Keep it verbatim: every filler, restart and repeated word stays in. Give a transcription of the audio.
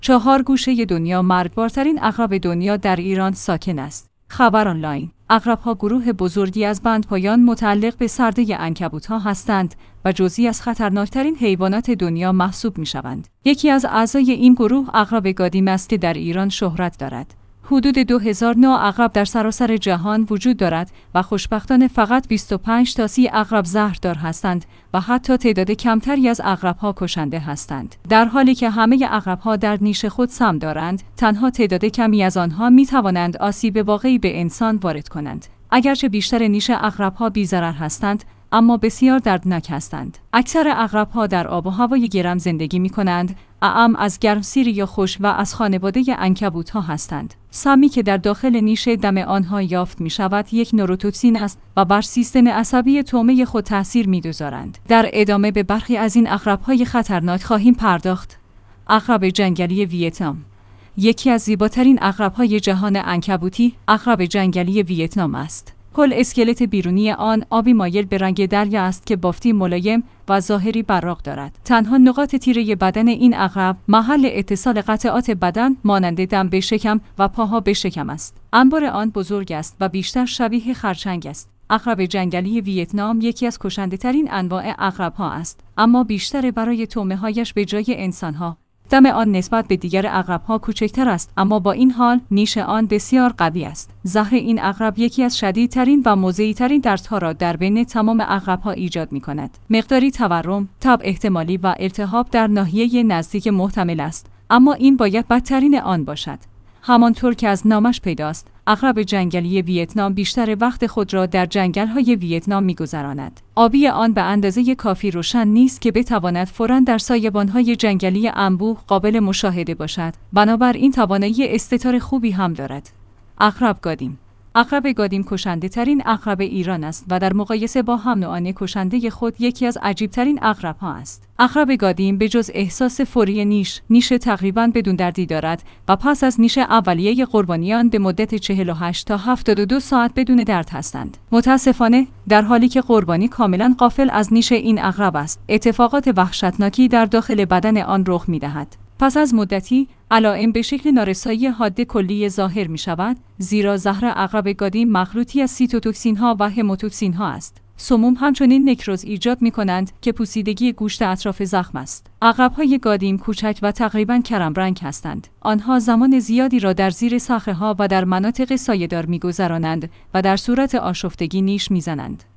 چهار گوشه دنیا مرگبارترین عقرب دنیا در ایران ساکن است. خبر آنلاین: عقرب‌ها گروه بزرگی از بندپایان متعلق به سرده عنکبوت‌ها هستند و جزئی از خطرناکترین حیوانات دنیا محسوب می‌شوند. یکی از اعضای این گروه عقرب گادیم است که در ایران شهرت دارد. حدود دو هزار نوع عقرب در سراسر جهان وجود دارد و خوشبختانه فقط بیست و پنج تا سی عقرب زهردار هستند و حتی تعداد کمتری از عقرب‌ها کشنده هستند. در حالی که همه عقرب‌ها در نیش خود سم دارند، تنها تعداد کمی از آنها می‌توانند آسیب واقعی به انسان وارد کنند. اگرچه بیشتر نیش عقرب‌ها بی‌ضرر هستند، اما بسیار دردناک هستند. اکثر عقرب‌ها در آب و هوای گرم زندگی می‌کنند، اعم از گرمسیری یا خشک و از خانواده عنکبوت‌ها هستند. سمی که در داخل نیش دم آنها یافت می‌شود یک نوروتوکسین است و بر سیستم عصبی طعمه خود تأثیر می‌گذارند. در ادامه به برخی از این عقرب‌های خطرناک خواهیم پرداخت. عقرب جنگلی ویتنام. یکی از زیباترین عقرب‌های جهان عنکبوتی، عقرب جنگلی ویتنام است. کل اسکلت بیرونی آن آبی مایل به رنگ دریا است که بافتی ملایم و ظاهری براق دارد. تنها نقاط تیره بدن این عقرب محل اتصال قطعات بدن مانند دم به شکم و پاها به شکم است. انبار آن بزرگ است و بیشتر شبیه خرچنگ است. عقرب جنگلی ویتنام یکی از کشنده‌ترین انواع عقرب‌ها است، اما بیشتر برای طعمه‌هایش به جای انسان‌ها. دم آن نسبت به دیگر عقرب‌ها کوچکتر است، اما با این حال نیش آن بسیار قوی است. زهر این عقرب یکی از شدیدترین و موضعی‌ترین دردها را در بین تمام عقرب‌ها ایجاد می‌کند. مقداری تورم، تب احتمالی و التهاب در ناحیه نزدیک محتمل است، اما این باید بدترین آن باشد. همانطور که از نامش پیداست، عقرب جنگلی ویتنام بیشتر وقت خود را در جنگل‌های ویتنام می‌گذراند. آبی آن به اندازه کافی روشن نیست که بتواند فوراً در سایبان‌های جنگلی انبوه قابل مشاهده باشد. بنابراین توانایی استتار خوبی هم دارد. عقرب گادیم. عقرب گادیم کشنده ترین عقرب ایران است و در مقایسه با هم نوعان کشنده خود یکی از عجیبترین عقرب‌ها است. عقرب گادیم به جز احساس فوری نیش، نیش تقریباً بدون دردی دارد و پس از نیش اولیه قربانیان به مدت چهل و هشت تا هفتاد و دو ساعت بدون درد هستند. متاسفانه در حالی که قربانی کاملاً غافل از نیش این عقرب است، اتفاقات وحشتناکی در داخل بدن آن رخ می‌دهد. پس از مدتی علائم به شکل نارسایی حاد کلی ظاهر می شود، زیرا زهر عقرب گادیم مخلوطی از سیتوتوکسین ها و هموتوکسین ها است. سموم همچنین نکروز ایجاد می کنند که پوسیدگی گوشت اطراف زخم است. عقرب های گادیم کوچک و تقریباً کرم رنگ هستند. آنها زمان زیادی را در زیر صخره ها و در مناطق سایه‌دار می گذرانند و در صورت آشفتگی نیش می زنند.